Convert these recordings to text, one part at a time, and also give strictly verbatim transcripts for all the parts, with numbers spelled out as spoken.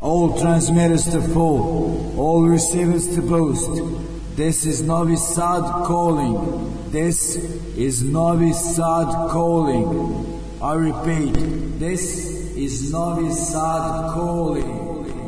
all transmitters to full, all receivers to boost. This is Novi Sad calling. This is Novi Sad calling. I repeat, this is Novi Sad calling.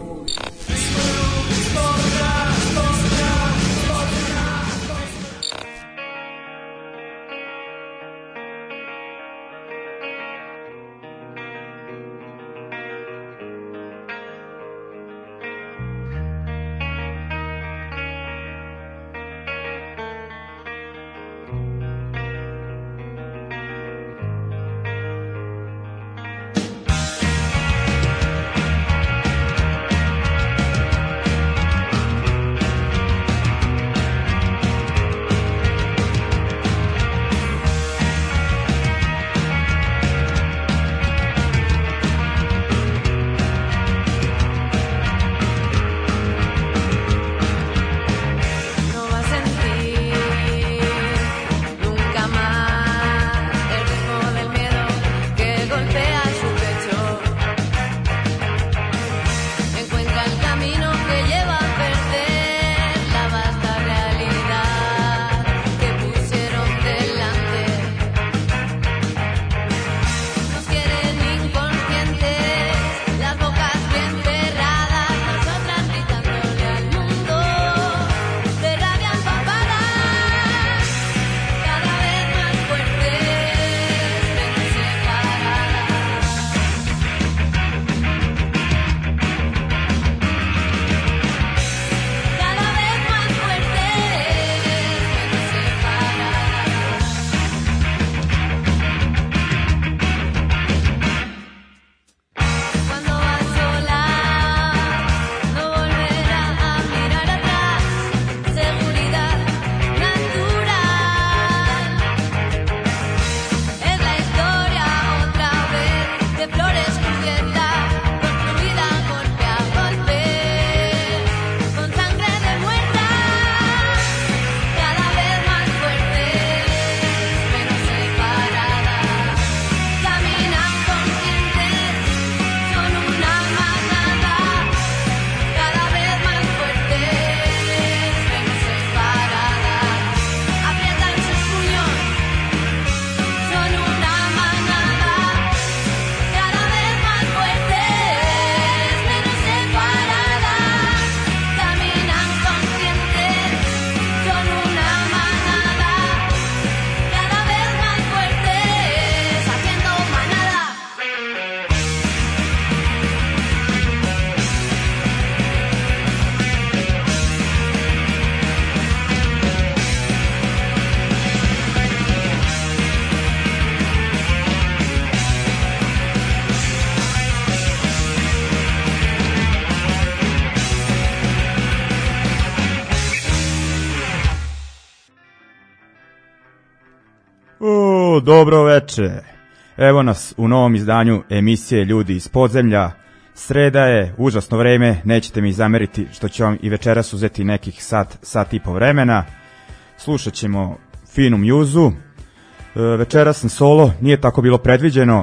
Dobro veče. Evo nas u novom izdanju emisije Ljudi iz podzemlja. Sreda je, užasno vreme, nećete mi zameriti što ću vam i večeras uzeti nekih sat, sat i po vremena. Slušat ćemo finu mjuzu. E, večeras sam solo, nije tako bilo predviđeno,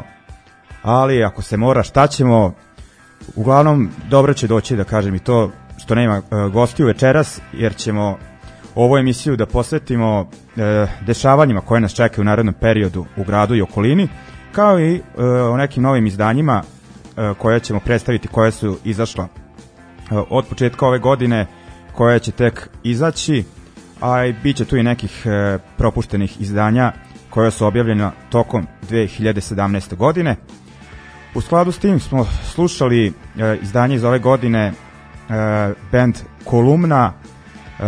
ali ako se mora, šta ćemo? Uglavnom, dobro će doći, da kažem i to, što nema e, gostiju večeras, jer ćemo ovu emisiju da posvetimo e, dešavanjima koje nas čekaju u narednom periodu u gradu i okolini, kao i e, o nekim novim izdanjima e, koje ćemo predstaviti, koje su izašla e, od početka ove godine, koje će tek izaći, a i bit će tu i nekih e, propuštenih izdanja koja su objavljena tokom dve hiljade sedamnaeste. godine. U skladu s tim smo slušali e, izdanje iz ove godine, e, band Kolumna, Uh,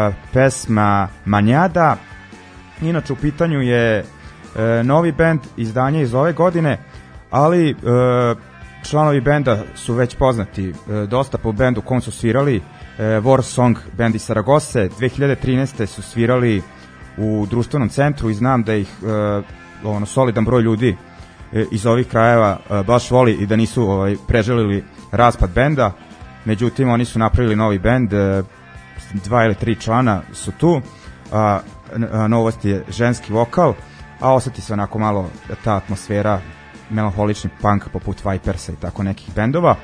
pesma Manjada. Inače u pitanju je uh, novi band, izdanje iz ove godine, ali uh, članovi benda su već poznati uh, dosta po bendu kom su svirali, uh, War Song band iz Saragose. dve hiljade trinaeste. su svirali u društvenom centru i znam da ih uh, ono, solidan broj ljudi uh, iz ovih krajeva uh, baš voli i da nisu ovaj, preželili raspad benda. Međutim, oni su napravili novi bend, uh, dva ili tri člana su tu, a, a novost je ženski vokal, a osjeti se onako malo ta atmosfera, melanholični punk poput Vipersa i tako nekih bendova.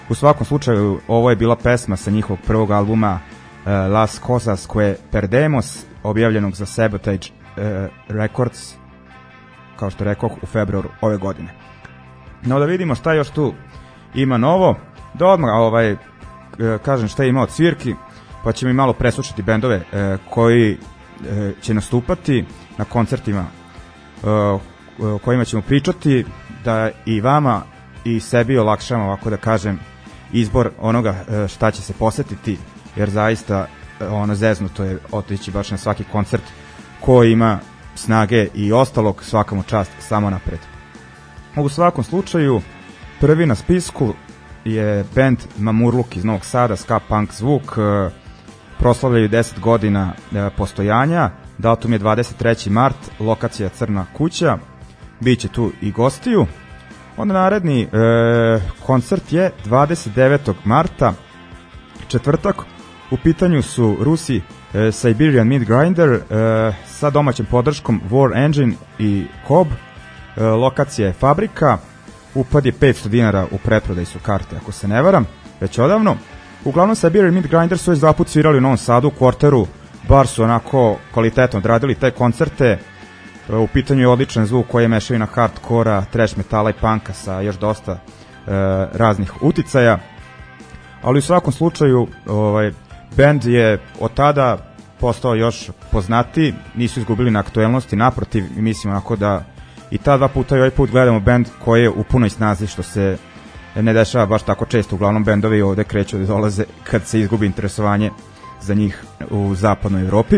U svakom slučaju, ovo je bila pesma sa njihovog prvog albuma uh, Las Cosas que Perdemos, objavljenog za Sabotage uh, Records, kao što rekoh, u februaru ove godine. No da vidimo šta još tu ima novo, da odmah ovaj, uh, kažem šta je imao od svirki, pa ćemo i malo preslušati bendove uh, koji uh, će nastupati na koncertima uh, o kojima ćemo pričati, da i vama i sebi olakšamo, ovako da kažem, izbor onoga šta će se posetiti, jer zaista ono zeznuto je otići baš na svaki koncert ko ima snage i ostalog, svakamu čast, samo napred. U svakom slučaju, prvi na spisku je band Mamurluk iz Novog Sada, ska punk zvuk, proslavljaju deset godina postojanja, datum je dvadeset treći mart, lokacija Crna kuća, biće tu i gostiju. Onda naredni e, koncert je dvadeset devetog marta, četvrtak. U pitanju su Rusi e, Siberian Meat Grinder e, sa domaćom podrškom War Engine i Cobb. E, lokacija je Fabrika. Upad je petsto dinara, u preprodaj su karte, ako se ne varam, već odavno. Uglavnom Siberian Meat Grinder su već dva put svirali u Novom Sadu, u Kvarteru, bar su onako kvalitetno odradili te koncerte. U pitanju je odličan zvuk koji je mešavina hardkora, trash metala i punka sa još dosta e, raznih uticaja, ali u svakom slučaju ovaj, band je od tada postao još poznatiji, nisu izgubili na aktuelnosti, naprotiv, mislim onako da i ta dva puta i ovaj put gledamo band koji je u punoj snazi, što se ne dešava baš tako često. Uglavnom bendovi ovde kreću da dolaze kad se izgubi interesovanje za njih u zapadnoj Evropi.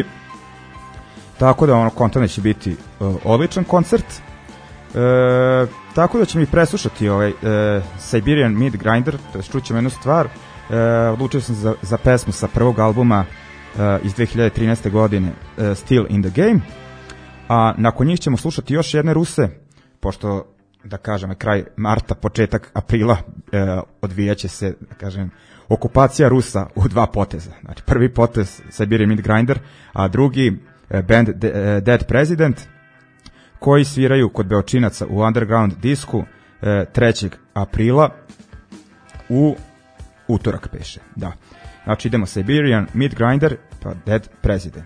Tako da ono kontane će biti uh, odličan koncert. E, tako da ćemo i preslušati ovaj uh, Siberian Meat Grinder, čućemo jednu stvar. E, odlučio sam za, za pesmu sa prvog albuma uh, iz dve hiljade trinaeste godine, uh, Still in the Game. A nakon njih ćemo slušati još jedne Ruse, pošto, da kažem, kraj marta, početak aprila uh, odvijaće se, da kažem, okupacija Rusa u dva poteza. Znači, prvi potez Siberian Meat Grinder, a drugi band Dead President, koji sviraju kod Beočinaca u Underground disku trećeg aprila u utorak peše. Da. Znači idemo Siberian Meat Grinder pa Dead President.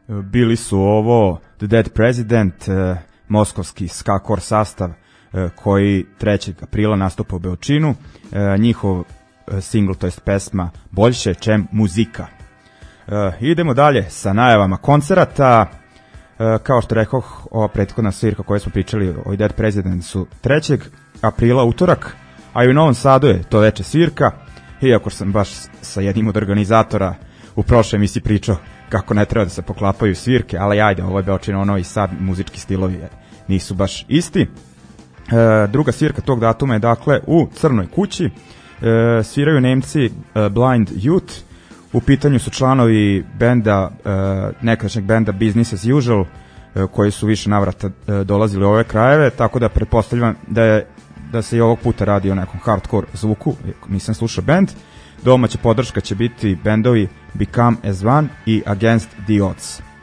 bili su ovo The Dead President, uh, moskovski ska-core sastav uh, koji trećeg aprila nastupa u Beočinu. Uh, njihov uh, single, to jest pesma Boljše čem muzika. Uh, idemo dalje sa najavama koncerata. Uh, kao što rekoh, ova prethodna svirka koju smo pričali o Dead President su trećeg aprila, utorak, a i u Novom Sadu je to veče svirka, iako sam baš sa jednim od organizatora u prošloj emisiji pričao kako ne treba da se poklapaju svirke, ali ajde, ovo je Beočin, ono i sad muzički stilovi nisu baš isti. E, druga svirka tog datuma je dakle u Crnoj kući, e, sviraju Nemci e, Blind Youth, u pitanju su članovi benda, e, nekadašnjeg benda Business as Usual, e, koji su više navrata e, dolazili u ove krajeve, tako da pretpostavljam da je da se i ovog puta radi o nekom hardcore zvuku, nisam slušao band. Domaća podrška će biti bendovi Become as One i Against the Odds. E,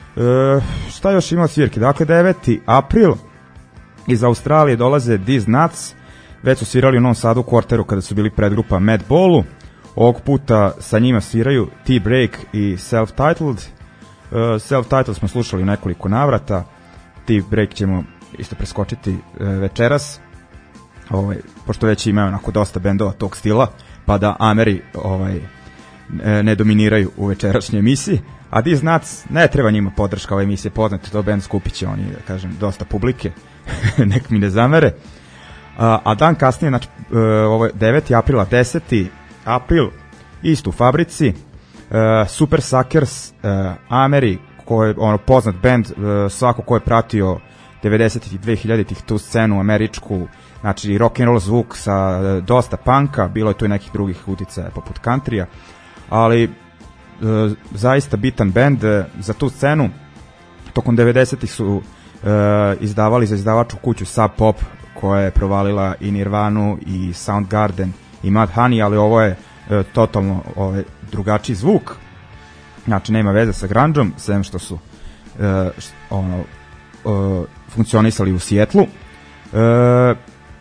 šta još ima svirke? Dakle, deveti april iz Australije dolaze These Nuts, već su svirali u Novom Sadu u Kvarteru kada su bili predgrupa Mad Ballu. Ovog puta sa njima sviraju T-Break i Self-Titled. E, Self-Titled smo slušali nekoliko navrata, T-Break ćemo isto preskočiti e, večeras. Ovaj, pošto već imaju onako dosta bendova tog stila, pa da Ameri ovaj, ne dominiraju u večerašnjoj emisiji. A These Nuts, ne treba njima podrška, ova emisija poznate, to band skupiće oni, da kažem, dosta publike, nek mi ne zamere. A, a dan kasnije, znači, ovo je deveti april, deseti april, isto u fabrici, uh, Super Suckers, uh, Ameri, koji je ono, poznat band, uh, svako ko je pratio devedesetih i dvehiljaditih tu scenu američku, znači rock and roll zvuk sa dosta punka, bilo je tu i nekih drugih uticaja poput countrya, ali e, zaista bitan bend e, za tu scenu. Tokom devedesetih su e, izdavali za izdavaču kuću Sub Pop, koja je provalila i Nirvanu i Soundgarden i Mudhoney, ali ovo je e, totalno ovaj, drugačiji zvuk, znači nema veze sa grungeom, sem što su e, što, ono, e, funkcionisali u Sijetlu. E,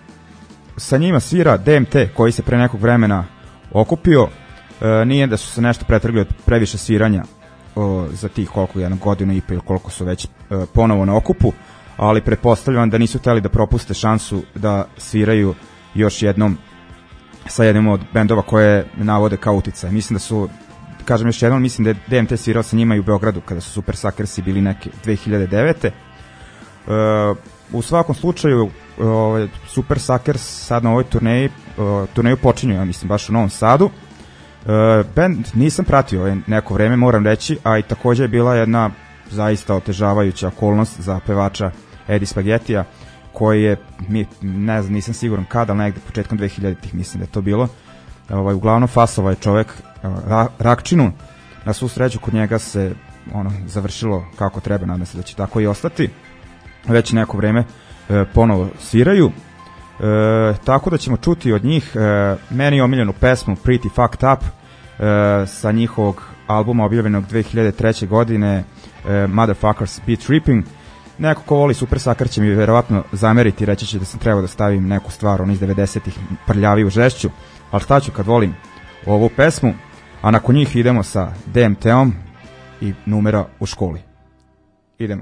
sa njima svira D M T, koji se pre nekog vremena okupio. E, nije da su se nešto pretrgli od previše sviranja o, za tih koliko, jednu godinu i pa ili koliko su već e, ponovo na okupu, ali pretpostavljam da nisu hteli da propuste šansu da sviraju još jednom sa jednim od bendova koje navode kao uticaj. Mislim da su, kažem još jednom, mislim da je D M T svirao sa njima i u Beogradu kada su Super Suckersi bili neke dve hiljade devete. E, u svakom slučaju Ovaj, Super Suckers sad na ovoj turneji, uh, turneju počinju, ja mislim, baš u Novom Sadu. Uh, band nisam pratio ovaj neko vreme, moram reći, a i također je bila jedna zaista otežavajuća okolnost za pevača Eddie Spaghettija, koji je, mi, ne znam, nisam siguran kada, ali negde početkom dve hiljaditih mislim da je to bilo. Ovaj, uglavnom fasova je čovek ra, Rakčinu, na svu sreću kod njega se ono završilo kako treba, nadam se da će tako i ostati. Već neko vreme E, ponovo sviraju, e, tako da ćemo čuti od njih e, meni omiljenu pesmu Pretty Fucked Up e, sa njihovog albuma objavljenog dve hiljade treće godine, e, Motherfuckers Beat Tripping. Neko ko voli Super Sucker će mi verovatno zameriti, reći će da sam trebao da stavim neku stvar on iz devedesetih prljavi u žešću, ali šta ću kad volim ovu pesmu, a nakon njih idemo sa D M T-om i Numera u školi. Idemo.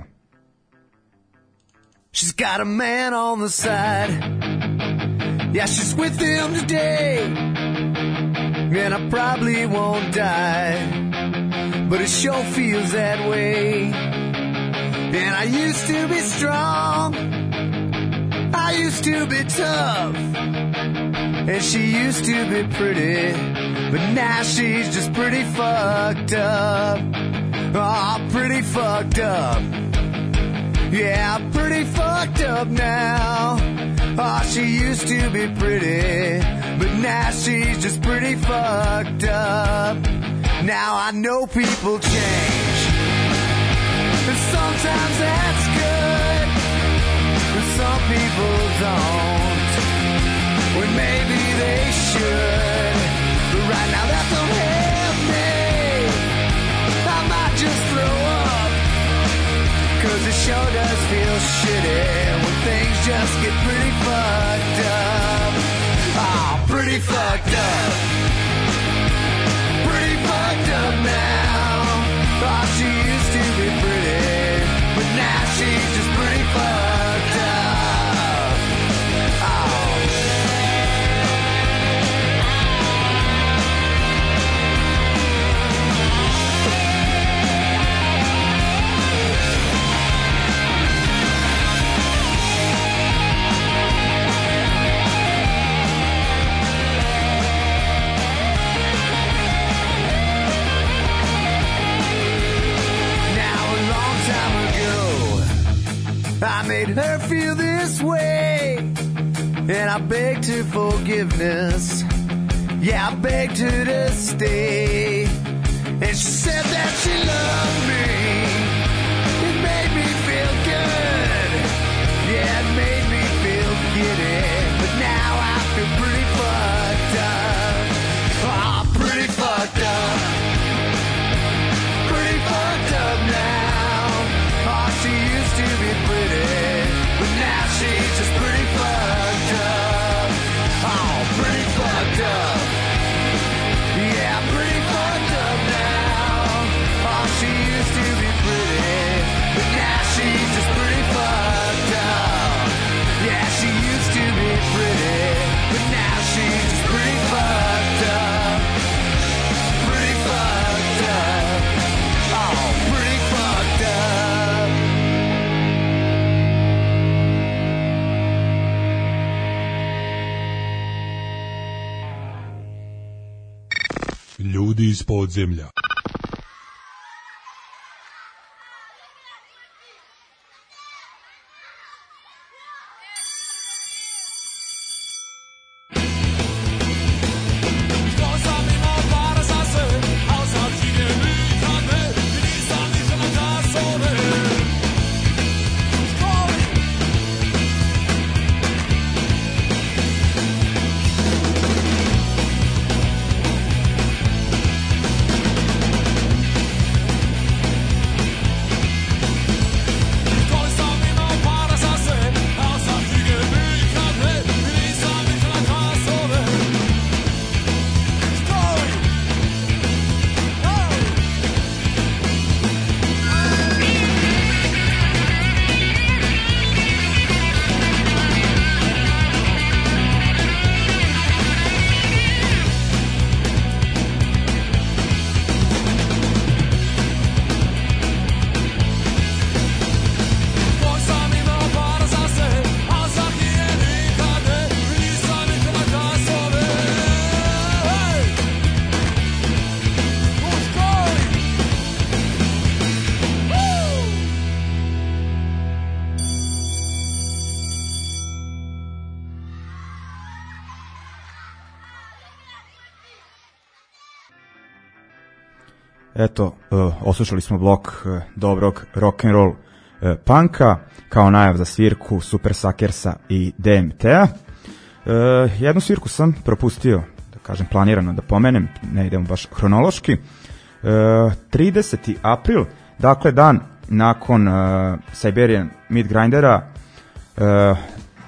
She's got a man on the side. Yeah, she's with him today. And I probably won't die, but it sure feels that way. And I used to be strong, I used to be tough, and she used to be pretty, but now she's just pretty fucked up. Oh, pretty fucked up. Yeah, pretty fucked up now. Oh, she used to be pretty, but now she's just pretty fucked up. Now I know people change, and sometimes that's good, but some people don't. Well, maybe they should, but right now that don't help me. I might just throw up, 'cause it sure does feel shitty when things just get pretty fucked up. Oh, pretty fucked up. Pretty fucked up now. Oh, she used to to be pretty, but now she's just pretty fucked up. Oh. I made her feel this way, and I begged her forgiveness. Yeah, I begged her to stay, and she said that she loved me. It made me feel good. Yeah, it made me feel giddy, but now I feel pretty fucked up. Oh, pretty fucked up. Pretty fucked up now. Oh, she used to be pretty, but now she's just pretty fucked up. Oh, pretty fucked up. Yeah, pretty fucked up now. Oh, she used to be pretty, but now she's just pretty fucked up. Yeah, she used to be pretty, but now she's just pretty fucked up. Pretty fucked up. Oh, pretty fucked up. Ljudi iz podzemlja. Eto, uh, oslušali smo blok uh, dobrog rock'n'roll uh, punka kao najav za svirku Super Suckersa i D M T-a. Uh, jednu svirku sam propustio, da kažem planirano da pomenem, ne idemo baš hronološki. Uh, trideseti april, dakle dan nakon uh, Siberian Midgrindera, uh,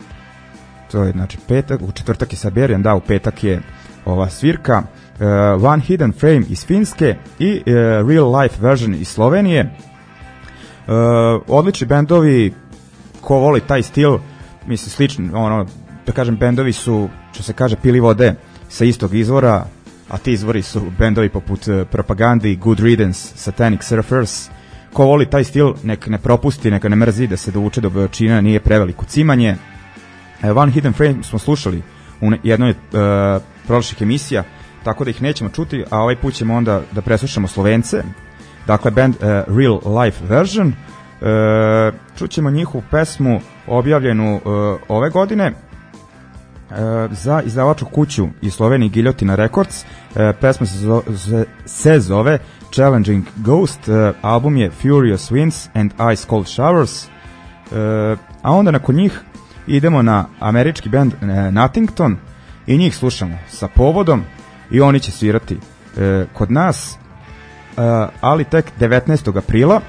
to je znači petak, u četvrtak je Siberian, da, u petak je ova svirka. Uh, One Hidden Frame iz Finske i uh, Real Life Version iz Slovenije. Uh, odlični bendovi, ko voli taj stil, mislim slični, ono, da kažem, bendovi su, što se kaže, pili vode sa istog izvora, a ti izvori su bendovi poput uh, Propagandi, Good Riddance, Satanic Surfers. Ko voli taj stil, nek ne propusti, neka ne mrzi da se dovuče do veličine, nije preveliko cimanje. Uh, One Hidden Frame smo slušali u jednoj uh, prošlih emisija, tako da ih nećemo čuti, a ovaj put ćemo onda da preslušamo Slovence, dakle band uh, Real Life Version. Uh, čućemo njihovu pesmu objavljenu uh, ove godine uh, za izdavačku kuću iz Slovenije Guillotine Records. Uh, pesma se, zo, se zove Challenging Ghost, uh, album je Furious Winds and Ice Cold Showers, uh, a onda nakon njih idemo na američki band uh, Nottington i njih slušamo sa povodom. I oni će svirati e, kod nas, e, ali tek devetnaestog aprila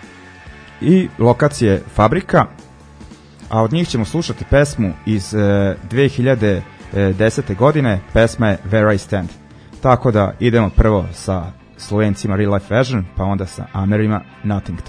i lokacije Fabrika, a od njih ćemo slušati pesmu iz e, dve hiljade desete godine, pesma je Where I Stand. Tako da idemo prvo sa Slovencima Real Life Version, pa onda sa Amerima Nothington.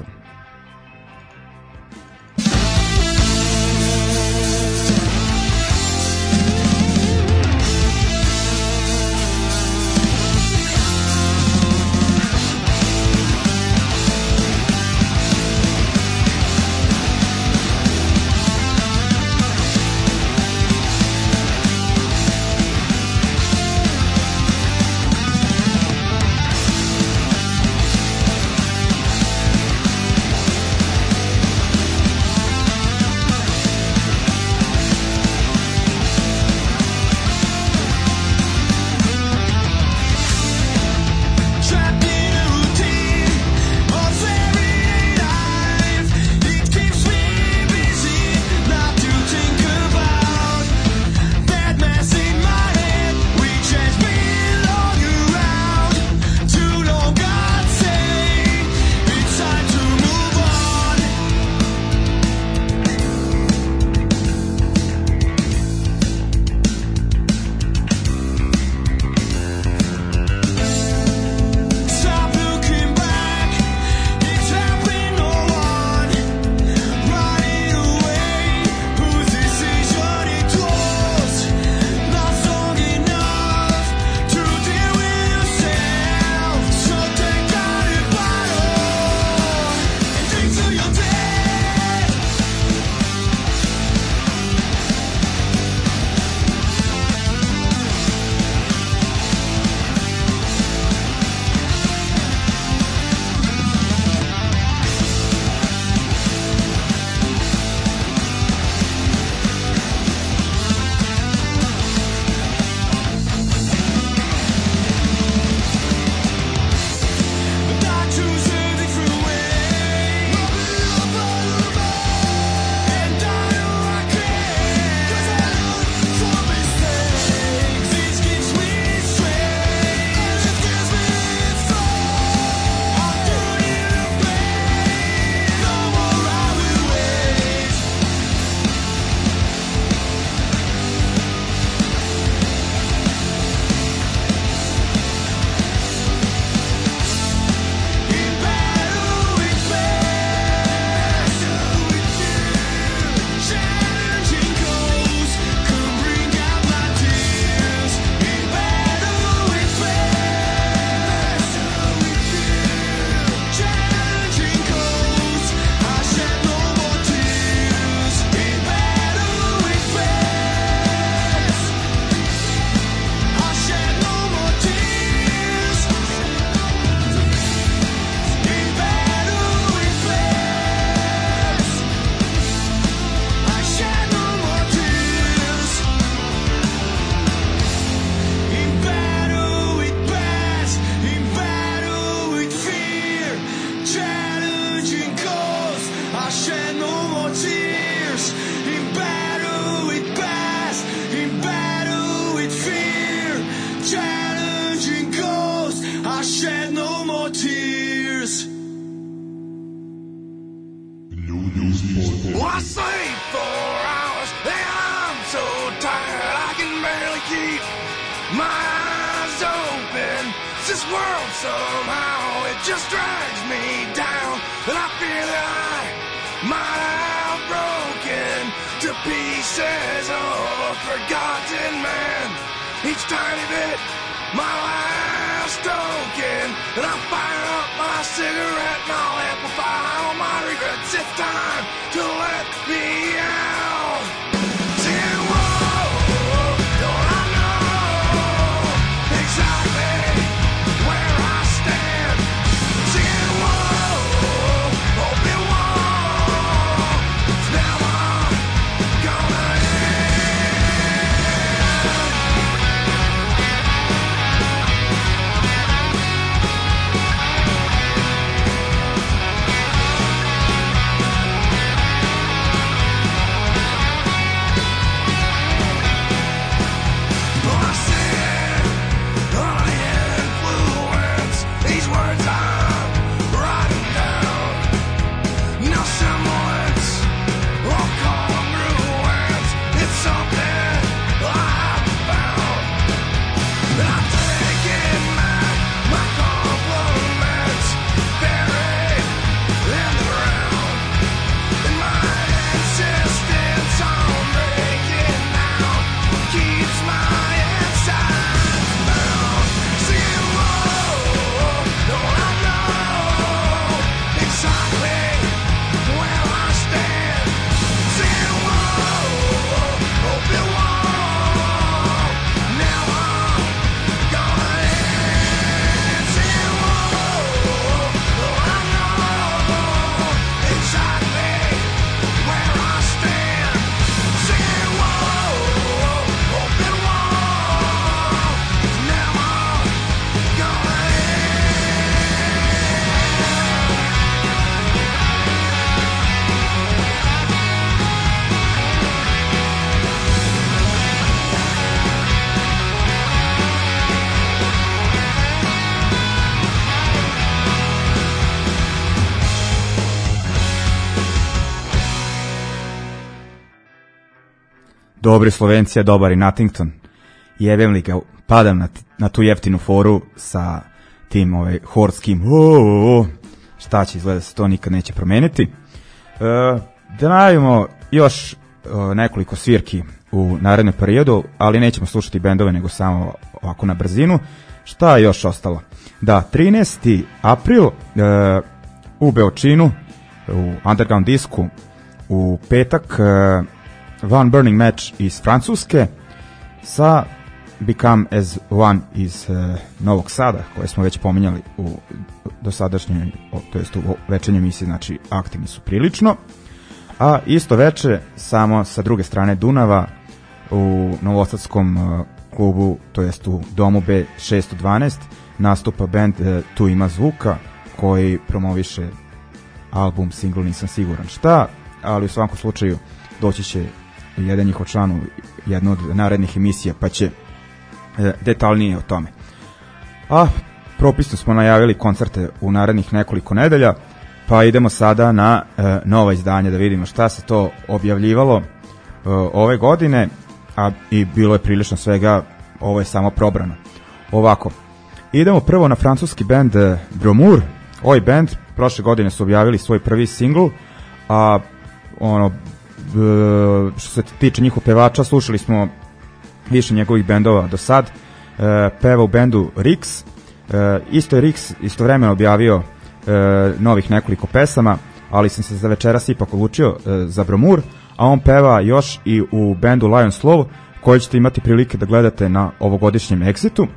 I sleep four hours and I'm so tired I can barely keep my eyes open. This world somehow it just drags me down, and I fear that I might have broken to pieces of a forgotten man. Each tiny bit my last token, and I fire up my cigarette and I'll amplify all my regrets. It's time to let me out. Saying, whoa, don't I know exactly where I stand? Saying, whoa, open wall, it's never gonna end. dobri Slovencija, dobar i Nottington. Jebem li ga, padam na, na tu jeftinu foru sa tim ovaj, horskim o, o, šta će, izgleda se to nikad neće promeniti. E, da najavimo još o, nekoliko svirki u narednom periodu, ali nećemo slušati bendove nego samo ovako na brzinu. Šta je još ostalo? Da, trinaesti april e, u Beočinu, u Underground disku, u petak e, One Burning Match iz Francuske sa Become as One iz e, Novog Sada, koje smo već pominjali u dosadašnjoj, to jest u večernjoj emisiji, znači aktivni su prilično. A isto veče, samo sa druge strane Dunava, u novosadskom uh, klubu, to jest u domu B šesto dvanaest, nastupa band uh, Tu ima zvuka, koji promoviše album, single, nisam siguran šta, ali u svakom slučaju doći će jedan njihov član u jednu od narednih emisija, pa će uh, detaljnije o tome. A propisno smo najavili koncerte u narednih nekoliko nedelja, pa idemo sada na uh, nova izdanja da vidimo šta se to objavljivalo uh, ove godine, a i bilo je prilično svega, ovo je samo probrano. Ovako, idemo prvo na francuski band uh, Bromur. Ovaj band prošle godine su objavili svoj prvi singl, a ono, uh, što se tiče njihov pevača, slušali smo više njegovih bendova do sad. Uh, peva u bendu Rix. Uh, isto je Rix istovremeno objavio E, novih nekoliko pesama, ali sam se za večeras ipak odlučio e, za Bromur, a on peva još i u bendu Lion Slow, koji ćete imati prilike da gledate na ovogodišnjem Exitu.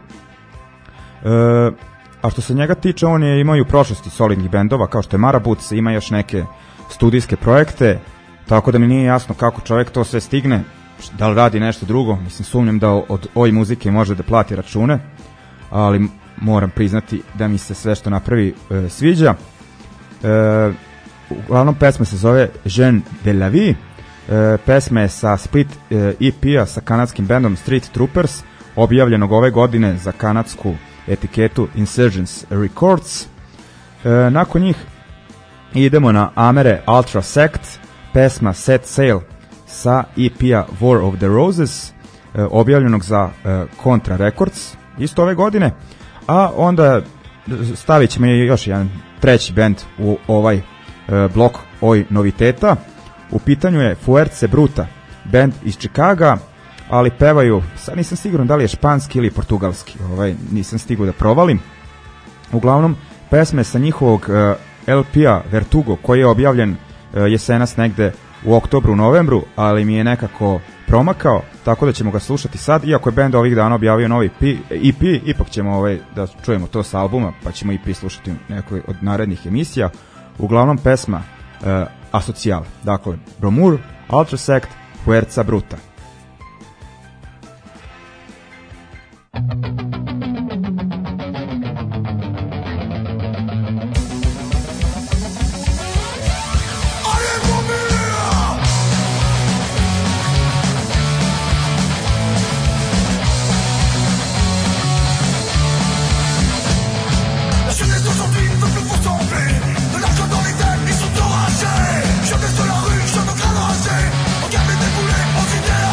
E, a što se njega tiče, on je imao i u prošlosti solidnih bendova, kao što je Marabuc, ima još neke studijske projekte, tako da mi nije jasno kako čovjek to sve stigne, da li radi nešto drugo. Mislim, sumnjam da od ove muzike može da plati račune, ali moram priznati da mi se sve što napravi e, sviđa. E, uglavnom pesma se zove Jeune de la Vie. E, pesma je sa split e, E P-a sa kanadskim bandom Street Troopers, objavljenog ove godine za kanadsku etiketu Insurgence Records. E, nakon njih idemo na Amere Ultra Sect, pesma Set Sail sa E P-a War of the Roses, e, objavljenog za e, Contra Records isto ove godine. A onda stavit ćemo još jedan treći band u ovaj e, blok ovoj noviteta. U pitanju je Fuerza Bruta, band iz Čikaga, ali pevaju, sad nisam siguran da li je španski ili portugalski, ovaj, nisam stigao da provalim. Uglavnom, pesme sa njihovog e, L P-a Vertugo, koji je objavljen e, jesenas negde u oktobru, novembru, ali mi je nekako promakao, tako da ćemo ga slušati sad, iako je band ovih dana objavio novi E P, ipak ćemo ovaj, da čujemo to sa albuma, pa ćemo E P slušati u nekoj od narednih emisija. Uglavnom pesma uh, Asocial, dakle Bromur, Ultra Sect, Fuerza Bruta. Jeunesse de la rue, je me crâne rasé. Regarde les déboulés, on dit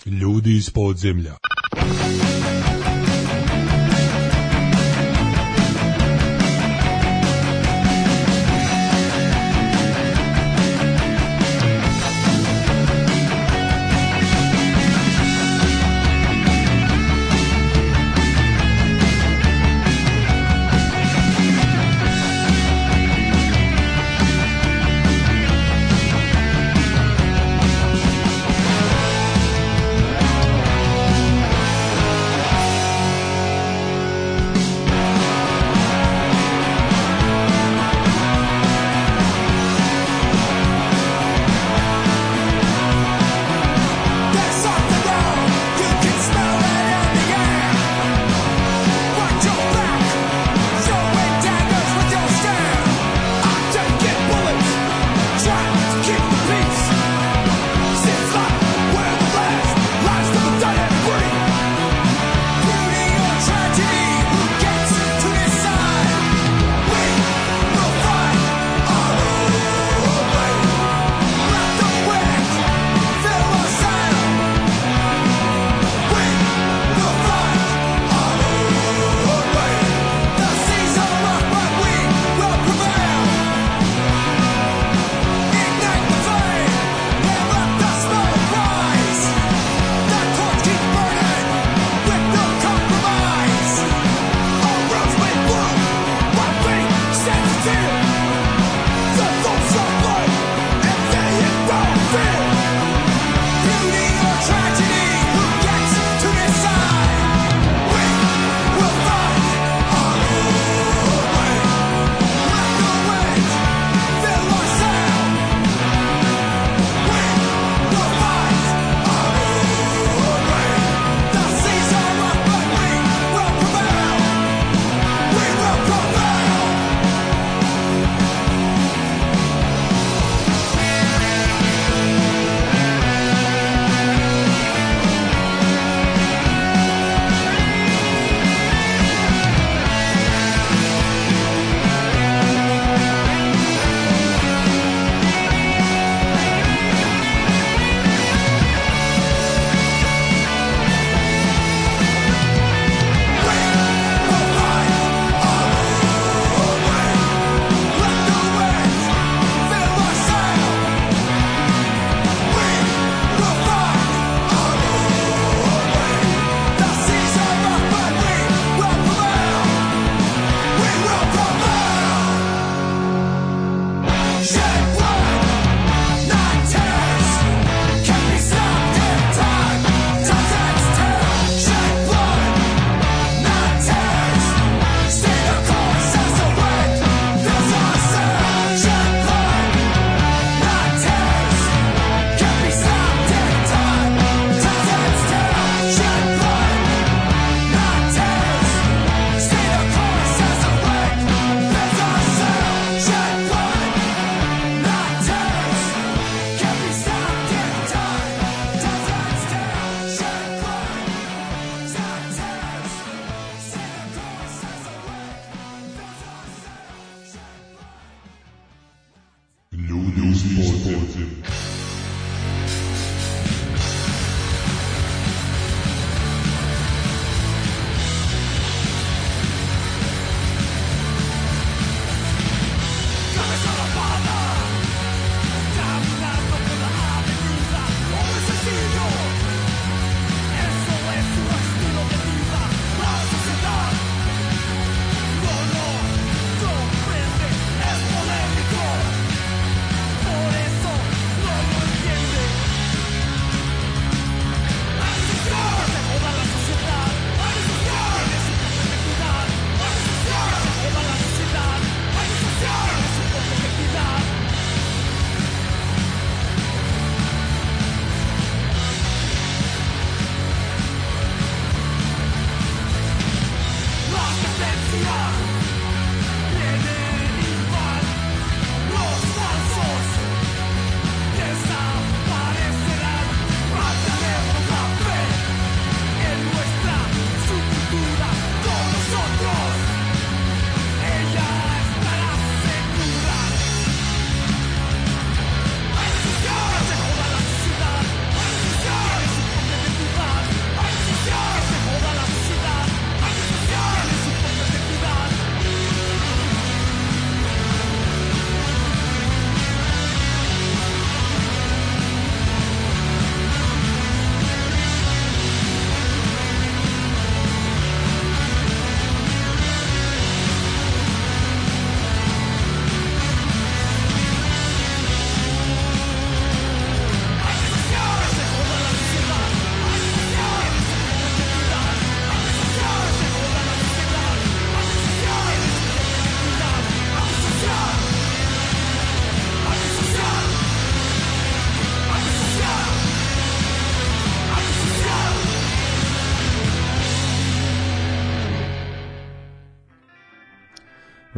Ljudi iz podzemlja.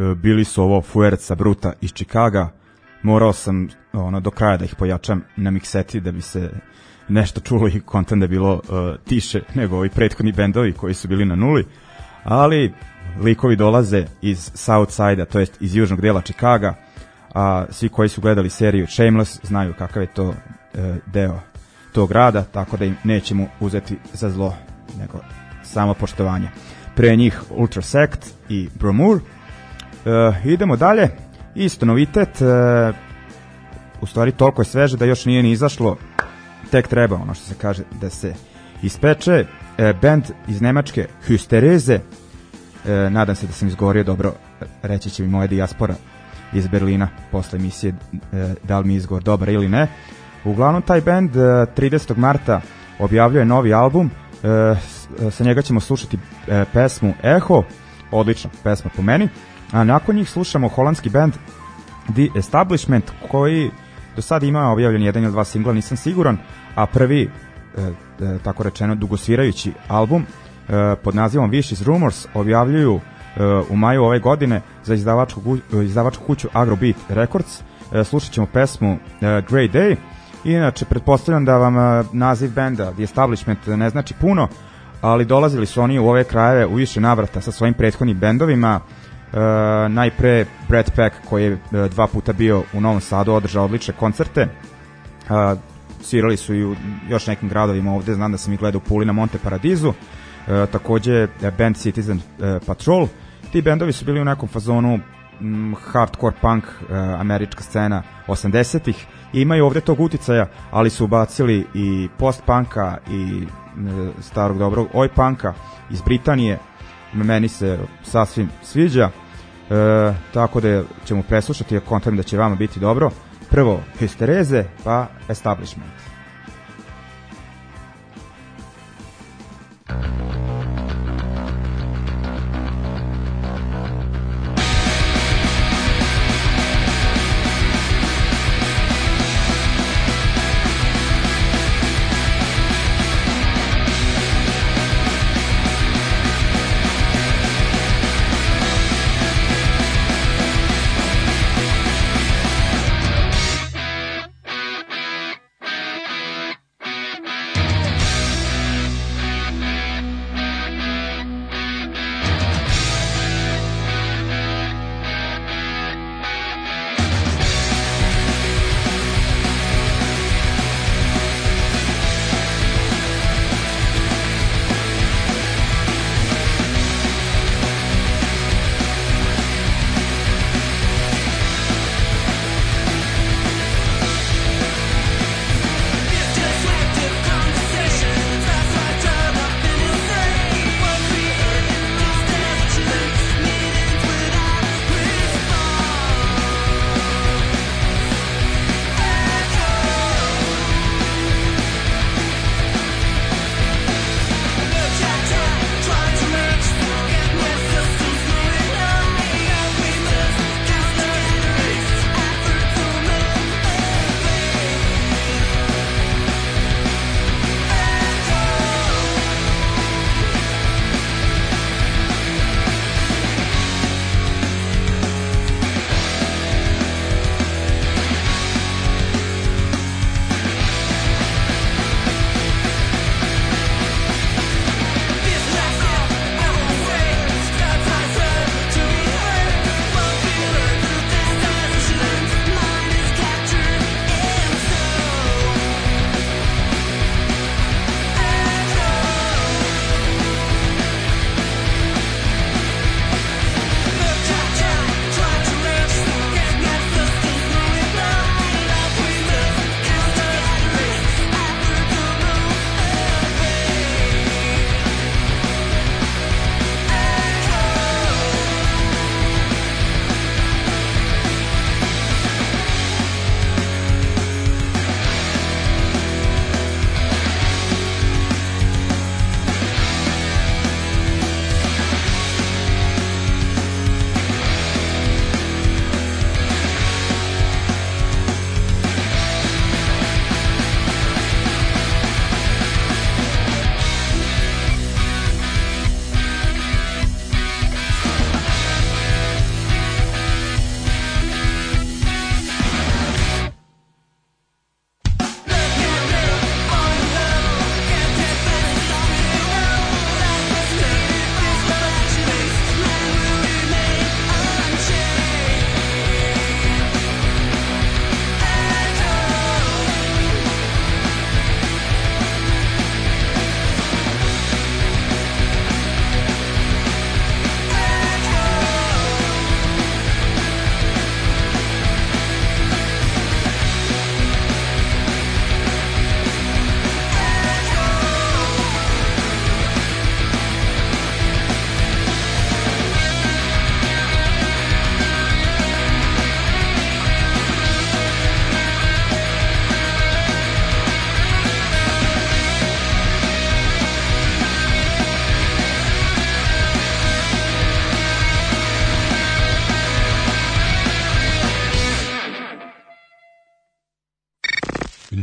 bili su ovo Fuerza Bruta iz Chicaga. Morao sam ono, do kraja da ih pojačam na mikseti da bi se nešto čulo i kontent da je bilo uh, tiše nego ovi prethodni bendovi koji su bili na nuli, ali likovi dolaze iz Southside-a, to jest iz južnog dela Chicaga, a svi koji su gledali seriju Shameless znaju kakav je to uh, deo tog grada, tako da im nećemo uzeti za zlo, nego samo poštovanje. Pre njih Ultra Sect i Bromure. Uh, idemo dalje, isto novitet, uh, u stvari toliko je sveže da još nije ni izašlo, tek treba, ono što se kaže, da se ispeče. E, band iz Nemačke Hysterese, e, nadam se da sam izgovorio dobro, reći će mi moja dijaspora iz Berlina posle emisije e, da li mi izgovor dobar ili ne. Uglavnom taj band e, tridesetog marta objavljuje novi album, e, sa njega ćemo slušati e, pesmu Echo, odlična pesma po meni, a nakon njih slušamo holandski band The Establishment, koji do sada ima objavljen jedan ili dva singla, nisam siguran, a prvi, e, e, tako rečeno, dugosvirajući album e, pod nazivom Vicious Rumors objavljuju e, u maju ove godine za izdavačku, izdavačku kuću Agrobeat Records. E, slušat ćemo pesmu e, Grey Day. Inače, pretpostavljam da vam e, naziv benda The Establishment ne znači puno, ali dolazili su oni u ove krajeve u više navrata sa svojim prethodnim bendovima. Uh, najpre Brad Pack koji je uh, dva puta bio u Novom Sadu, održao odlične koncerte, uh, svirali su i u još nekim gradovima ovde, znam da sam ih gledao u Puli na Monte Paradizu, uh, takođe band Citizen uh, Patrol. Ti bendovi su bili u nekom fazonu um, hardcore punk, uh, američka scena osamdesetih, i imaju ovde tog uticaja, ali su ubacili i post-punka i uh, starog dobrog oj punka iz Britanije. Meni se sasvim sviđa, e, tako da ćemo preslušati, a kontam da će vama biti dobro. Prvo Hysterese, pa Establishment.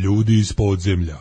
ljudi iz podzemlja.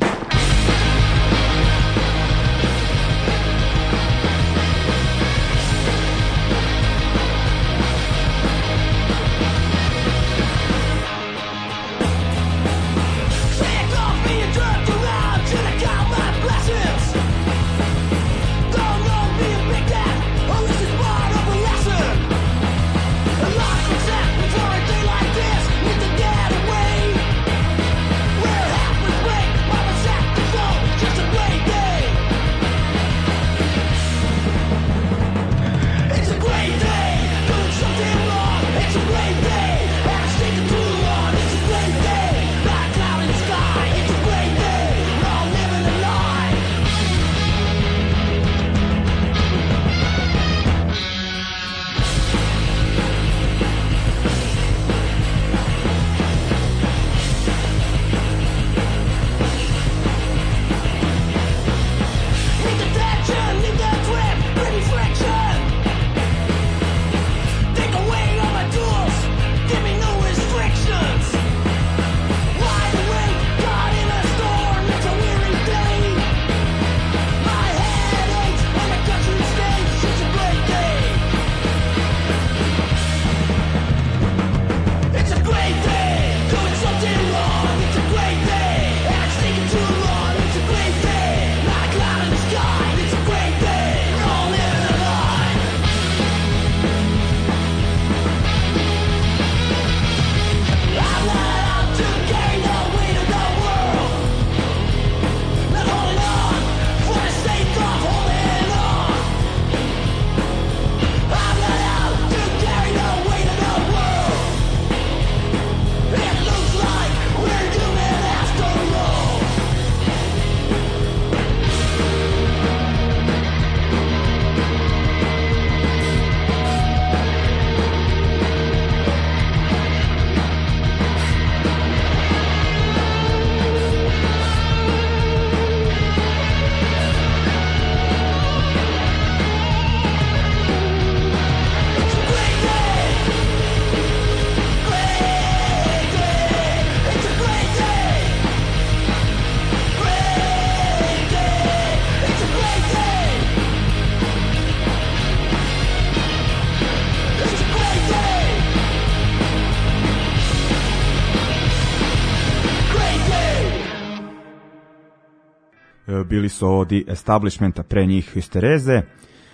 Bili su od Establishmenta, pre njih Hystereze. E,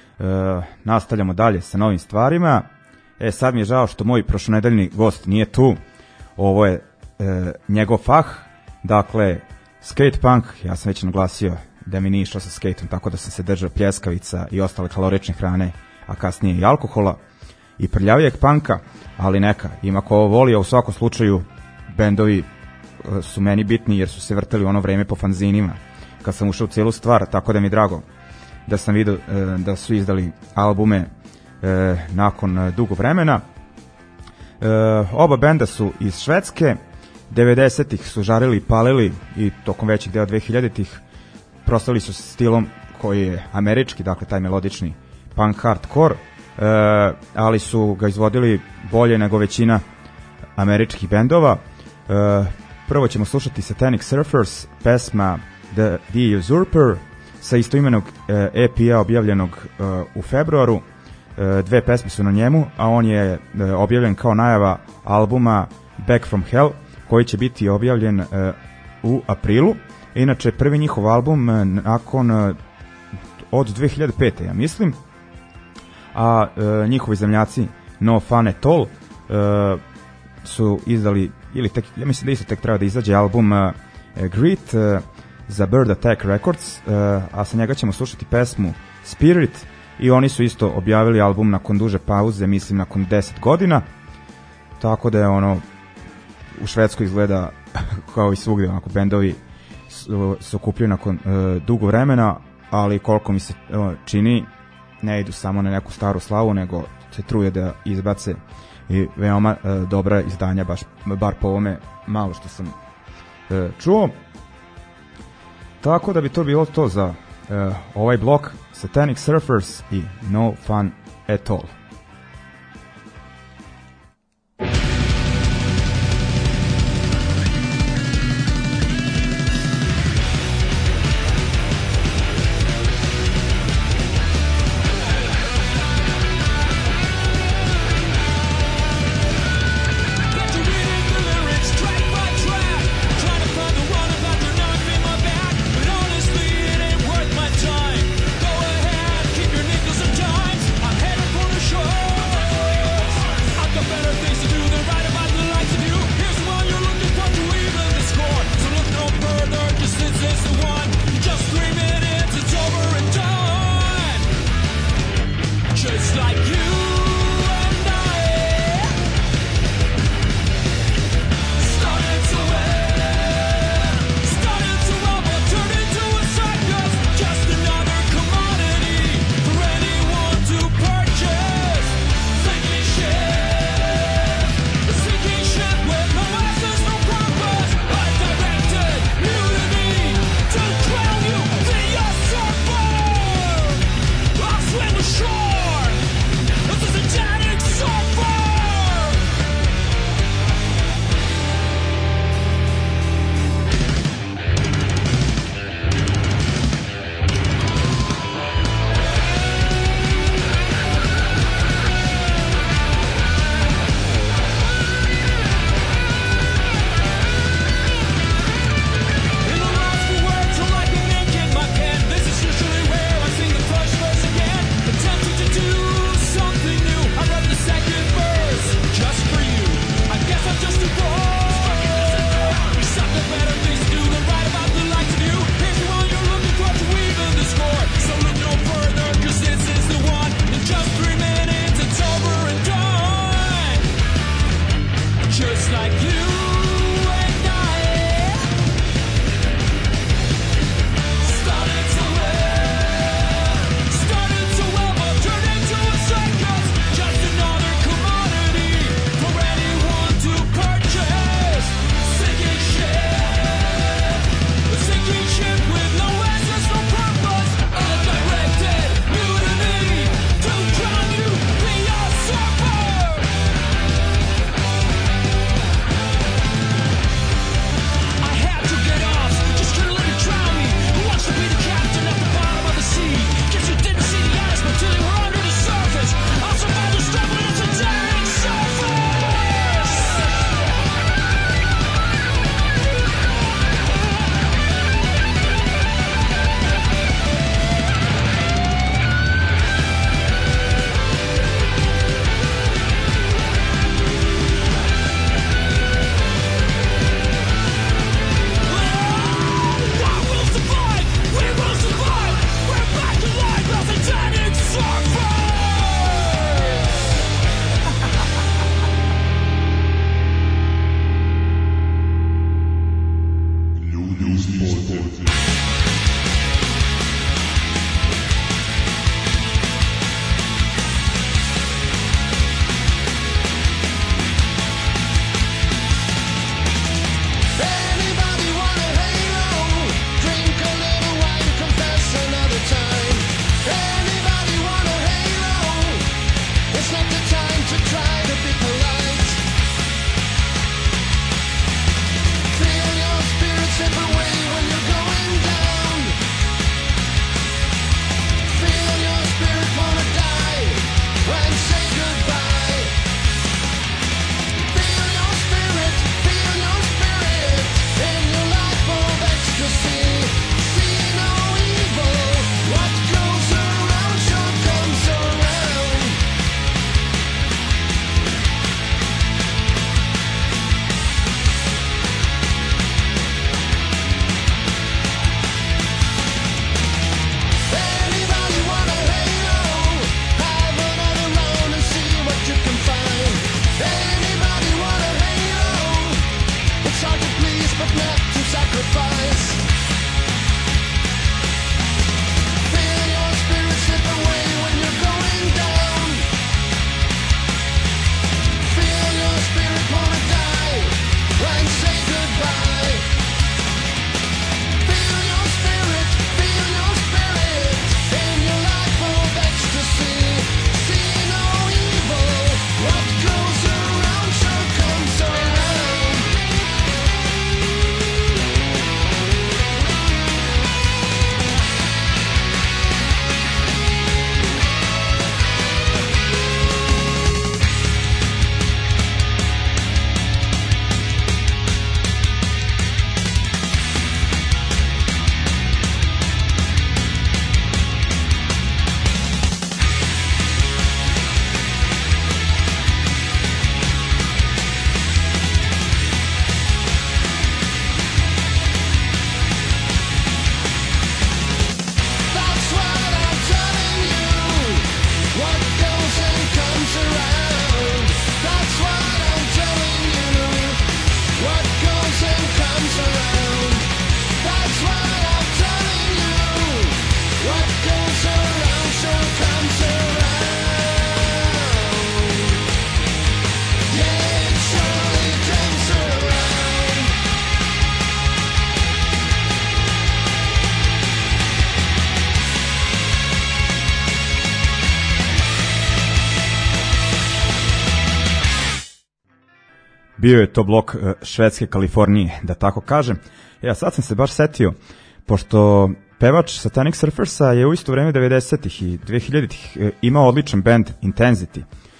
nastavljamo dalje sa novim stvarima. E, sad mi je žao što moj prošlonedeljni gost nije tu. Ovo je e, njegov fah. Dakle, skate punk, ja sam već naglasio da mi nije išao sa skateom, tako da sam se držao pljeskavica i ostale kalorične hrane, a kasnije i alkohola i prljavijeg punka, ali neka, ima ko ovo voli, a u svakom slučaju bendovi e, su meni bitni jer su se vrtali u ono vreme po fanzinima kad sam ušao u cijelu stvar, tako da mi je drago da sam vidio e, da su izdali albume e, nakon e, dugo vremena. E, oba benda su iz Švedske, devedesetih su žarili i palili i tokom većih deo dvehiljaditih proslavili su se stilom koji je američki, dakle taj melodični punk hardcore, e, ali su ga izvodili bolje nego većina američkih bendova. E, prvo ćemo slušati Satanic Surfers, pesma The, The Usurper sa istoimenog e, E P-a objavljenog e, u februaru. E, dve pesme su na njemu, a on je e, objavljen kao najava albuma Back from Hell, koji će biti objavljen e, u aprilu. Inače, prvi njihov album e, nakon e, od dve hiljade pete. ja mislim, a e, njihovi zemljaci No Fun at All e, su izdali, ili tek, ja mislim da isto tek treba da izađe album e, Greet e, za Bird Attack Records, uh, a sa njega ćemo slušati pesmu Spirit, i oni su isto objavili album nakon duže pauze, mislim nakon deset godina, tako da je ono u Švedskoj izgleda kao i svugdje, onako bendovi su, su okupljeni nakon uh, dugo vremena, ali koliko mi se uh, čini ne idu samo na neku staru slavu, nego se truje da izbace i veoma uh, dobra izdanja, baš, bar po ovome malo što sam uh, čuo. Tako da bi to bilo to za uh, ovaj blok, Satanic Surfers i No Fun at All. Bio je to blok švedske Kalifornije, da tako kažem. Ja sad sam se baš setio, pošto pevač Satanic Surfersa je u isto vreme devedesetih i dvehiljaditih imao odličan band Intensity,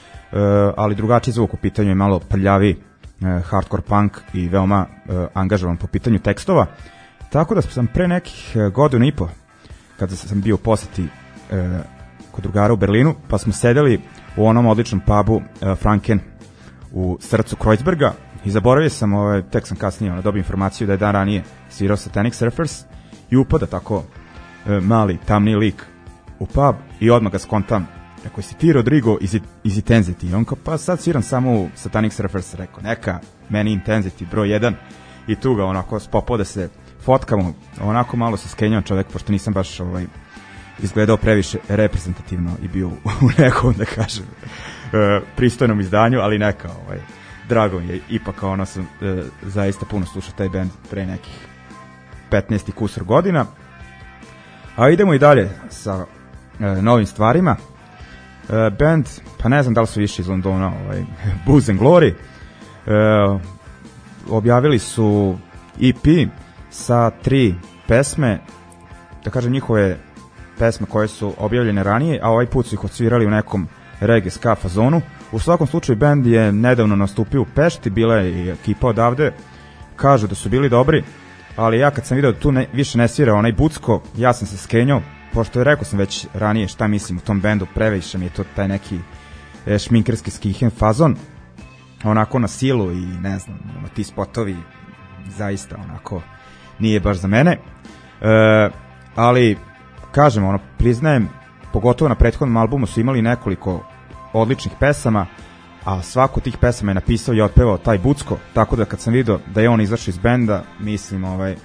ali drugačiji zvuk u pitanju je malo prljavi hardcore punk i veoma angažovan po pitanju tekstova. Tako da sam pre nekih godina i po, kada sam bio u poseti kod drugara u Berlinu, pa smo sedeli u onom odličnom pubu Franken u srcu Kreuzberga i zaboravio sam, ovaj, tek sam kasnije ono, dobio informaciju da je dan ranije svirao Satanic Surfers i upada tako e, mali tamni lik u pub i odmah ga skontam, rekao si ti Rodrigo iz, iz Intensity, i on kao pa sad sviram samo u Satanic Surfers, rekao neka meni Intensity broj jedan i tu ga onako spopao da se fotkamo, onako malo se skenjao čovek, pošto nisam baš ovaj, izgledao previše reprezentativno i bio u nekom, da kažem, pristojnom izdanju, ali neka, ovaj, drago mi je, ipak ono sam e, zaista puno slušao taj band pre nekih petnaest kusur godina. A idemo i dalje sa e, novim stvarima. E, band, pa ne znam da li su više iz Londona, ovaj, Booze and Glory, e, objavili su E P sa tri pesme, da kažem njihove pesme koje su objavljene ranije, a ovaj put su ih odsvirali u nekom reggae ska fazonu. U svakom slučaju band je nedavno nastupio u Pešti, bila je i ekipa odavde, kažu da su bili dobri, ali ja kad sam vidio da tu ne, više ne svira onaj Bucko, ja sam se skenjao, pošto je rekao sam već ranije šta mislim o tom bendu, previše mi je to taj neki e, šminkerski skihen fazon, onako na silu i ne znam, ti spotovi zaista onako nije baš za mene, e, ali kažem, ono, priznajem, pogotovo na prethodnom albumu su imali nekoliko odličnih pesama, a svako tih pesama je napisao i otpevao taj Bucko, tako da kad sam vidio da je on izašao iz benda, mislim, ovaj,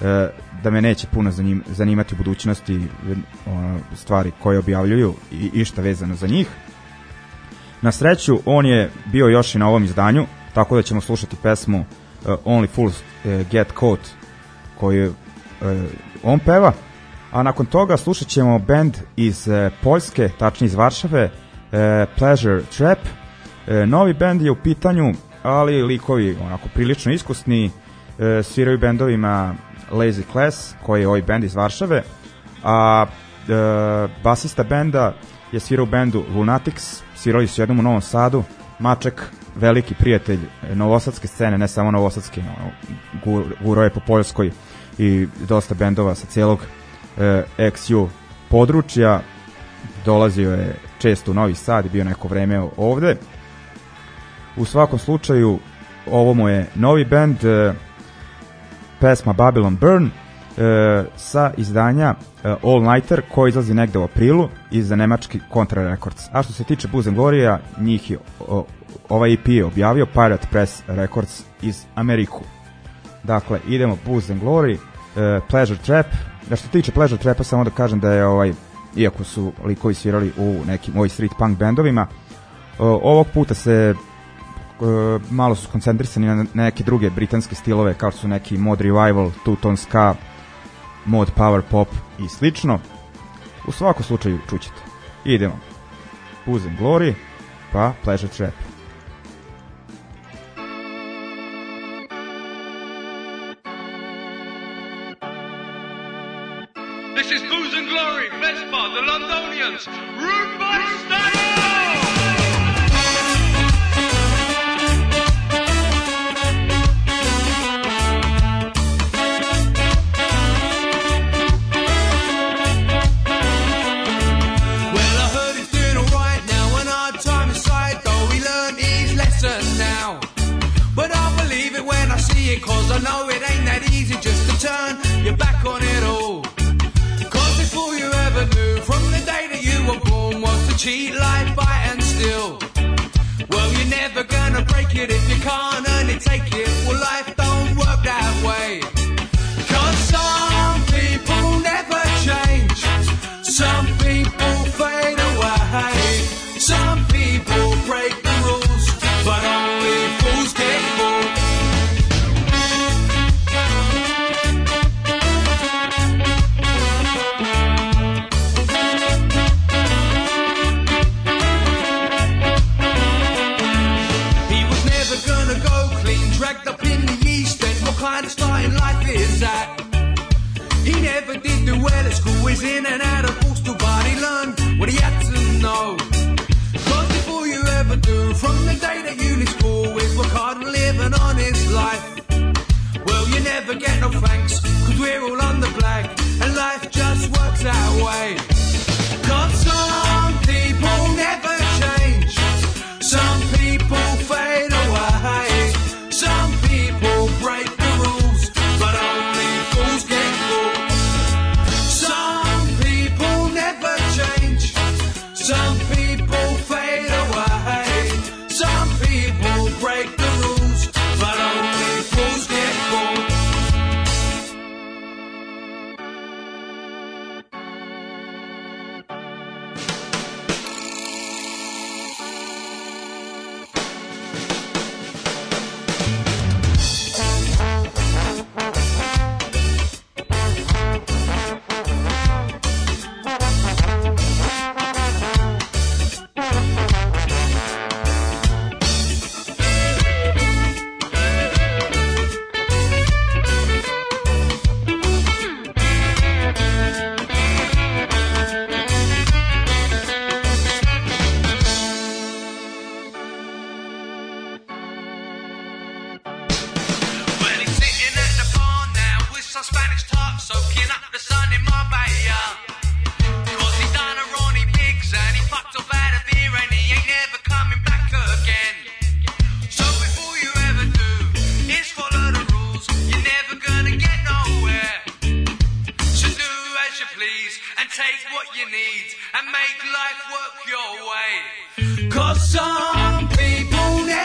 e, da me neće puno zanim, zanimati u budućnosti ono, stvari koje objavljuju i išta vezano za njih. Na sreću, on je bio još i na ovom izdanju, tako da ćemo slušati pesmu uh, Only Fools uh, Get Caught koju uh, on peva, a nakon toga slušat ćemo band iz uh, Poljske, tačnije iz Varšave, uh, Pleasure Trap. Uh, novi band je u pitanju, ali likovi onako prilično iskusni, uh, sviraju bendovima Lazy Class, koji je ovaj band iz Varšave, a uh, basista benda je svirao u bendu Lunatics, svirali su jednom u Novom Sadu. Maček, veliki prijatelj novosadske scene, ne samo novosadske, no, gurao je po Poljskoj i dosta bendova sa cijelog e, eks ju područja. Dolazio je često u Novi Sad i bio neko vreme ovde. U svakom slučaju, ovo mu je novi bend, e, pesma Babylon Burn, e, sa izdanja e, All Nighter, koji izlazi negde u aprilu iza nemački Contra Records. A što se tiče Booze and Gloria, njih je o, ovaj E P je objavio Pirate Press Records iz Ameriku. Dakle, idemo Booze and Glory, e, Pleasure Trap. A što se tiče Pleasure Trapa, samo da kažem da je ovaj, iako su likovi svirali u nekim ovih street punk bendovima, o, ovog puta se malo su koncentrisani na neke druge britanske stilove, kao su neki mod revival, two-tone ska, mod power pop i slično. U svakom slučaju čućete. Idemo Booze and Glory pa Pleasure Trap. This is Booze and Glory, Vespa, the Londonians, Rude Boy Style! Cause I know it ain't that easy just to turn your back on it all. Cause before you ever knew, from the day that you were born, was to cheat, lie, fight and steal. Well, you're never gonna break it if you can't earn it, take it. Well, life don't work that way. Cause some people never change, some people fade away, some people break the rules, but only fools get caught. Dragged up in the East End, what kind of starting life is that? He never did do well at school, he's in and out of postal, but he learned what he had to know. Cause before you ever do, from the day that you leave school, is work hard and live an honest life. Well, you never get no thanks, cause we're all on the black, and life just works that way. Cause some people never change, some people fade away. Some people break the rules, but only fools get caught. Some people never change, some people fade away. Some people break the rules, but only fools get caught.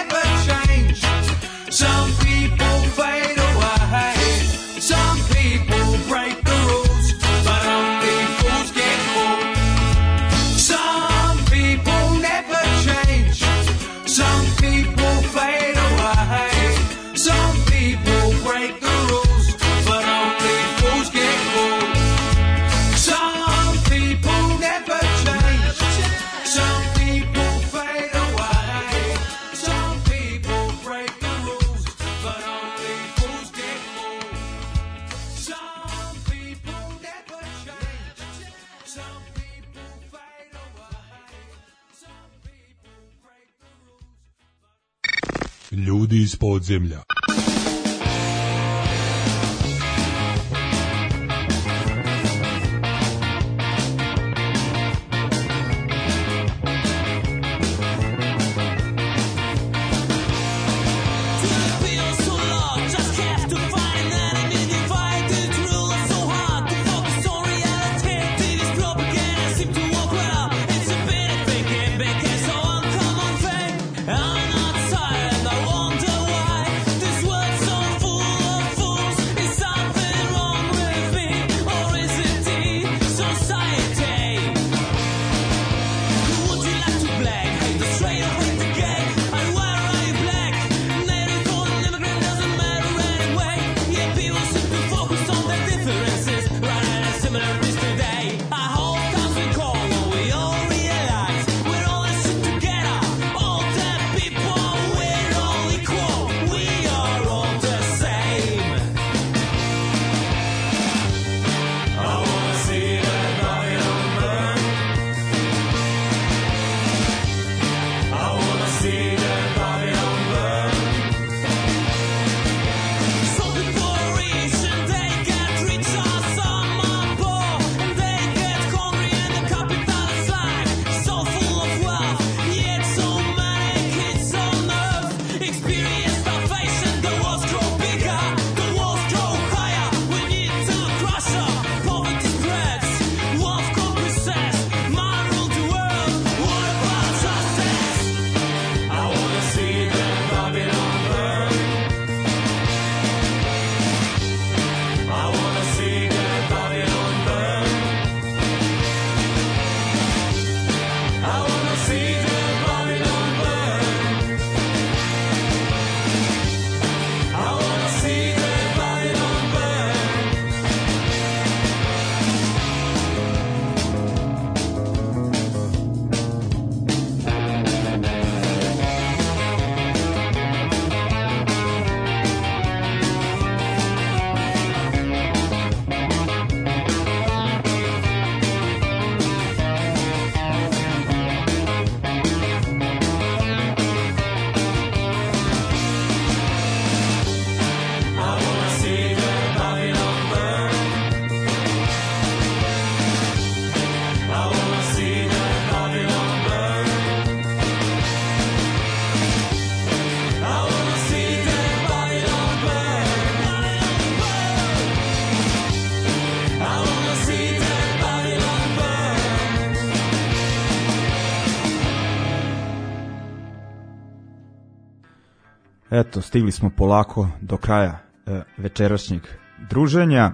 Some people ljudi iz podzemlja. Eto, stigli smo polako do kraja e, večerašnjeg druženja.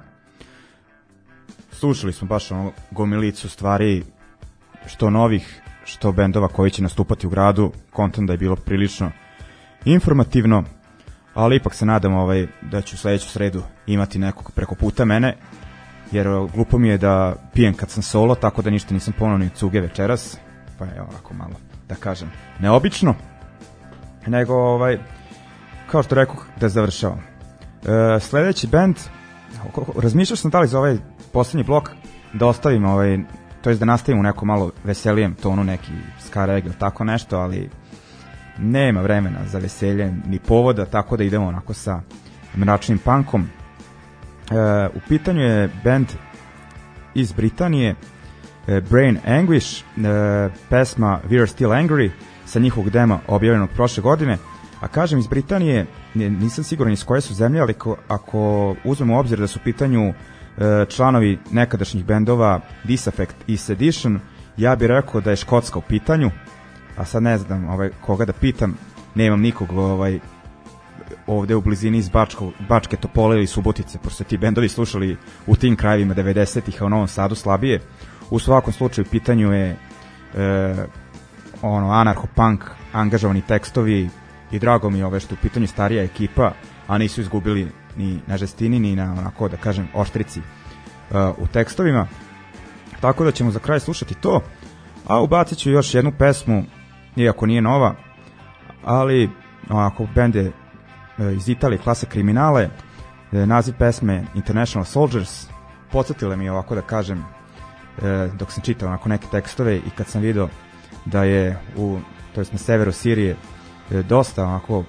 Slušali smo baš ono gomilicu stvari, što novih, što bendova koji će nastupati u gradu. Kontent da je bilo prilično informativno, ali ipak se nadam ovaj, da ću sledeću sredu imati nekog preko puta mene, jer glupo mi je da pijem kad sam solo, tako da ništa nisam ponovno cuge večeras, pa je ovako malo, da kažem, neobično. Nego, ovaj, kao što rekao, da završavam. E, sledeći band, razmišljao sam da li za ovaj poslednji blok da ostavim, ovaj, to jest da nastavim u nekom malo veselijem tonu, neki ska reggae, tako nešto, ali nema vremena za veselje ni povoda, tako da idemo onako sa mračnim punkom. E, u pitanju je band iz Britanije, e, Brain Anguish, e, pesma We're Still Angry sa njihovog dema objavljenog prošle godine. A kažem iz Britanije, nisam siguran iz koje su zemlje, ali ako, ako uzmemo u obzir da su u pitanju e, članovi nekadašnjih bendova Disaffect i Sedition, ja bih rekao da je Škotska u pitanju, a sad ne znam ovaj, koga da pitam, nemam nikog ovaj, ovde u blizini iz Bačko, Bačke Topole ili Subotice, pošto ti bendovi slušali u tim krajevima devedesetih, a u Novom Sadu slabije. U svakom slučaju u pitanju je e, ono anarcho-punk, angažovani tekstovi, i drago mi je ove što u pitanju starija ekipa, a nisu izgubili ni na žestini, ni na, onako da kažem, oštrici uh, u tekstovima. Tako da ćemo za kraj slušati to, a ubacit ću još jednu pesmu, iako nije nova, ali onako, bend je uh, iz Italije, klase Kriminale, uh, naziv pesme International Soldiers. Podsjetile mi je, ovako da kažem, uh, dok sam čitao onako neke tekstove i kad sam video da je u, to jest na severu Sirije, dosta onako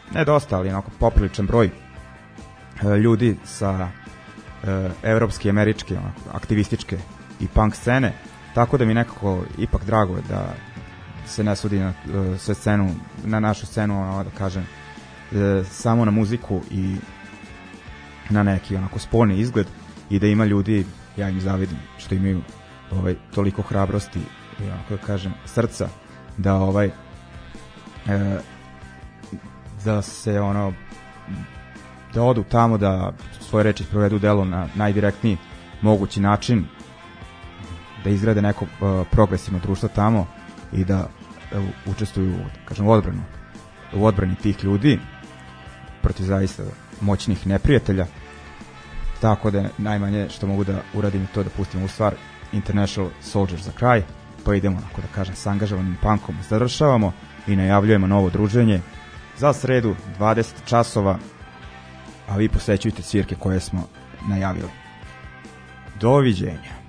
ne dosta, ali onako popriličan broj e, ljudi sa e, evropske, američke, onako, aktivističke i punk scene, tako da mi nekako ipak drago je da se ne sudi na e, sve scenu, na našu scenu, ono, da kažem, e, samo na muziku i na neki onako spolni izgled, i da ima ljudi, ja im zavidim što imaju ovaj, toliko hrabrosti i onako da kažem srca da ovaj e, da se ono da odu tamo, da svoje reči provedu u delo na najdirektniji mogući način, da izgrade neko uh, progresivno društvo tamo i da uh, učestvuju, kažem, u odbranu u odbrani tih ljudi protiv zaista moćnih neprijatelja. Tako da najmanje što mogu da uradim to da pustim u stvar International Soldier za kraj, pa idemo, onako da kažem, s angažovanim punkom završavamo i najavljujemo novo druženje za sredu dvadeset časova, a vi posećujte svirke koje smo najavili. Doviđenja.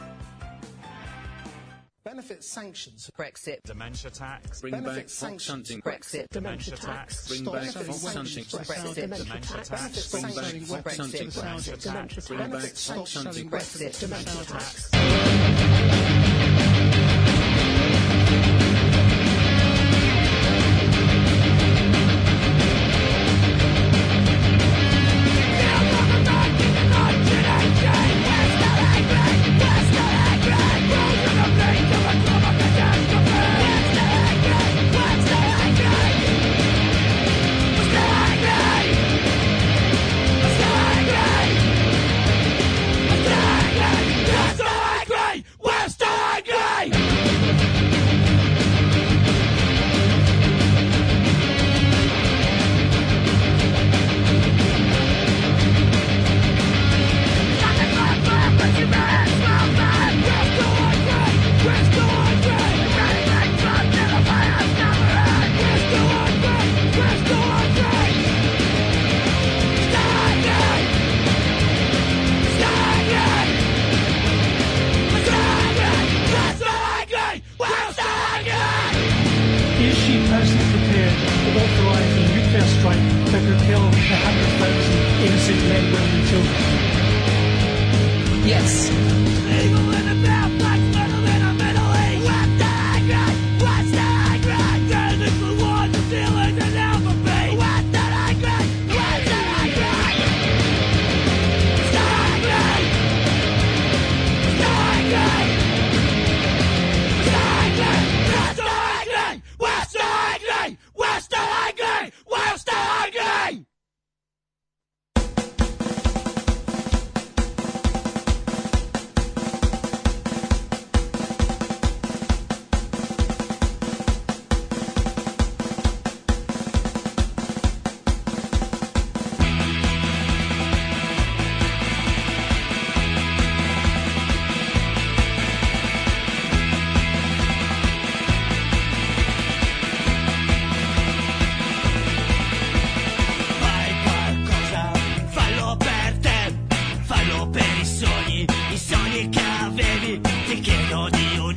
Benefit sanctions. Brexit. Dementia tax. Bring back fox hunting. Brexit. Dementia tax. Bring back fox hunting. Brexit. Dementia tax. Bring back fox hunting. Bring back fox hunting. Brexit. Dementia tax.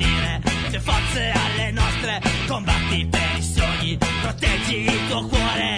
Combatti per i sogni, proteggi il tuo cuore.